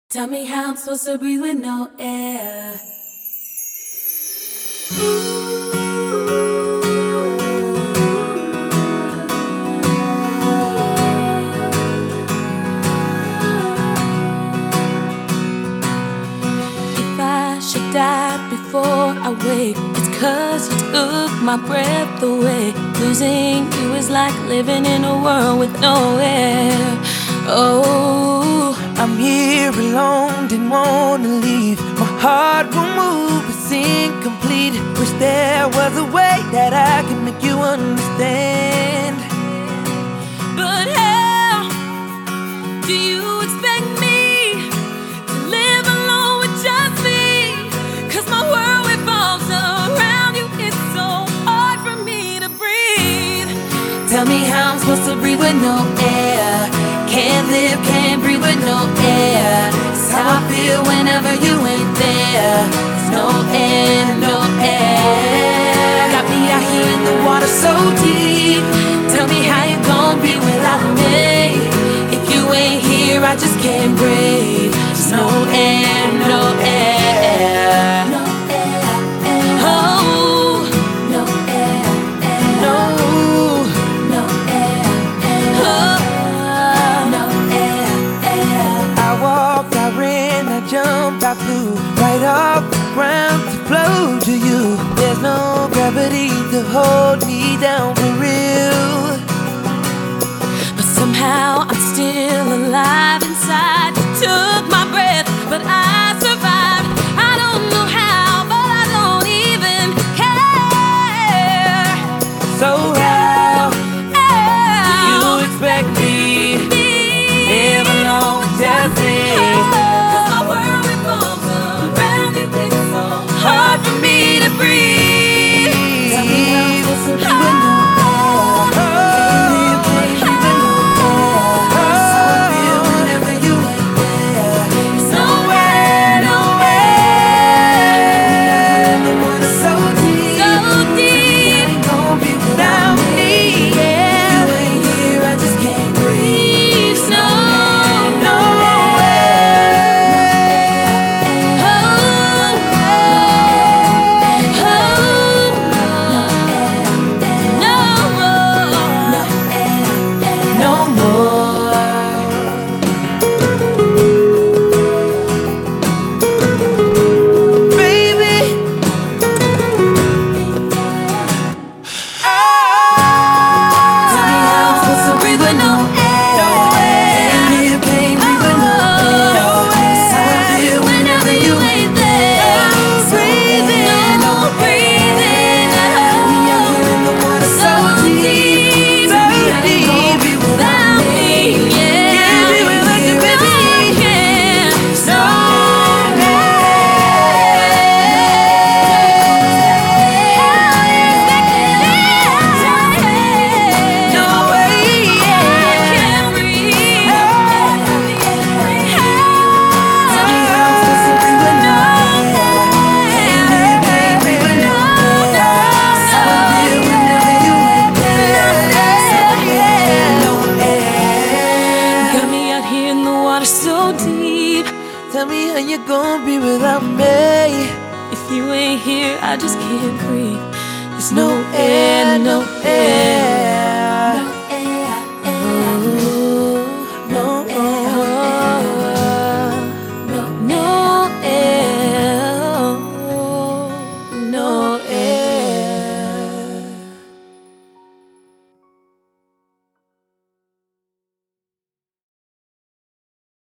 Tell me how I'm supposed to breathe with no air. If I should die before I wake, it's 'cause you took my breath away. Losing you is like living in a world with no air. Oh, I'm here alone, didn't wanna leave. My heart will move, it's incomplete. Wish there was a way that I could make you understand. but how do you expect me to live alone with just me? 'Cause my world revolves around you, it's so hard for me to breathe. Tell me how I'm supposed to breathe with no air. Can't live, can't breathe with no air. It's how I feel whenever you ain't there. There's no air, no air. Got me out here in the water so deep. Tell me how you gon' be without me. If you ain't here, I just can't breathe. There's no air, no air. No air, air. Oh, no air, air. No, no air, air. Oh. I walked, I ran, I jumped, I flew right off the ground to flow to you. There's no gravity to hold me down for real. But somehow I'm still alive inside. You took my breath, but I survived. I don't know how, but I don't even care. So how do you expect me to live alone with just me? 'Cause my world revolves around you, it's so hard for me to breathe. Tell me how I'm supposed to breathe with no so deep. Tell me how you gon' be without me. If you ain't here, I just can't breathe. There's no air, no air.